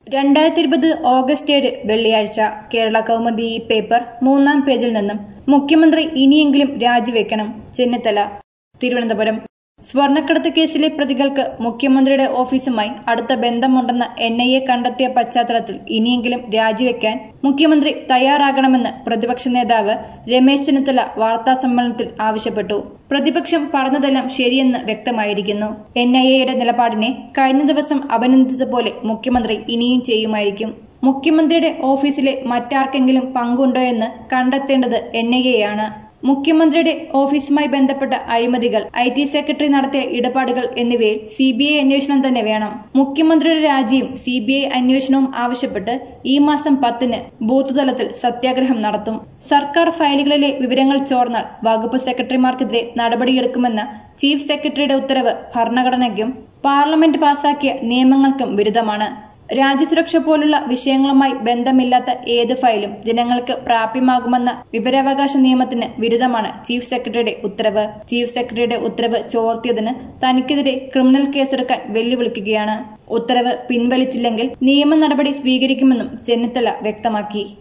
2020 August 7 വെള്ളിയാഴ്ച Kerala Kaumudi paper 3-ാം പേജിൽ നിന്നും മുഖ്യമന്ത്രി ഇനിയെങ്കിലും രാജിവെക്കണം ചെന്നിത്തല. തിരുവനന്തപുരം. സ്വർണ്ണക്കടത്ത് കേസിലെ പ്രതികൾക്ക് മുഖ്യമന്ത്രിയുടെ ഓഫീസുമായി അടുത്ത ബന്ധമുണ്ടെന്ന NIA കണ്ടെത്തിയ പശ്ചാത്തലത്തിൽ ഇനിയെങ്കിലും രാജിവെക്കാൻ മുഖ്യമന്ത്രി തയ്യാറാകണമെന്ന് പ്രതിപക്ഷ നേതാവ് രമേശ് ചെന്നിത്തല വാർത്താസമ്മേളനത്തിൽ ആവശ്യപ്പെട്ടു. പ്രതിപക്ഷം പറഞ്ഞതെല്ലാം ശരിയെന്ന് വ്യക്തമായിരിക്കുന്നു. NIAയുടെ നിലപാടിനെ കഴിഞ്ഞ ദിവസം അഭിനന്ദിച്ചതുപോലെ മുഖ്യമന്ത്രി ഇനിയും ചെയ്യുമായിരിക്കും. മുഖ്യമന്ത്രിയുടെ ഓഫീസിലെ മറ്റാർക്കെങ്കിലും പങ്കുണ്ടോയെന്ന് കണ്ടെത്തേണ്ടത് NIAയാണ്. മുഖ്യമന്ത്രിയുടെ ഓഫീസുമായി ബന്ധപ്പെട്ട അഴിമതികൾ, IT സെക്രട്ടറി നടത്തിയ ഇടപാടുകൾ എന്നിവയിൽ CBI അന്വേഷണം തന്നെ വേണം. മുഖ്യമന്ത്രിയുടെ രാജിയും CBI അന്വേഷണവും ആവശ്യപ്പെട്ട് ഈ മാസം 10-ന് ബൂത്ത് തലത്തിൽ സത്യാഗ്രഹം നടത്തും. സർക്കാർ ഫയലുകളിലെ വിവരങ്ങൾ ചോർന്നാൽ വകുപ്പ് സെക്രട്ടറിമാർക്കെതിരെ നടപടിയെടുക്കുമെന്ന ചീഫ് സെക്രട്ടറിയുടെ ഉത്തരവ് ഭരണഘടനയ്ക്കും പാർലമെന്റ് പാസാക്കിയ നിയമങ്ങൾക്കും വിരുദ്ധമാണ്. രാജ്യസുരക്ഷ പോലുള്ള വിഷയങ്ങളുമായി ബന്ധമില്ലാത്ത ഏത് ഫയലും ജനങ്ങൾക്ക് പ്രാപ്യമാകുമെന്ന വിവരാവകാശ നിയമത്തിന് വിരുദ്ധമാണ് ചീഫ് സെക്രട്ടറിയുടെ ഉത്തരവ്. ചീഫ് സെക്രട്ടറിയുടെ ഉത്തരവ് ചോർത്തിയതിന് തനിക്കെതിരെ ക്രിമിനൽ കേസെടുക്കാൻ വെല്ലുവിളിക്കുകയാണ്. ഉത്തരവ് പിൻവലിച്ചില്ലെങ്കിൽ നിയമ നടപടി സ്വീകരിക്കുമെന്നും ചെന്നിത്തല വ്യക്തമാക്കി.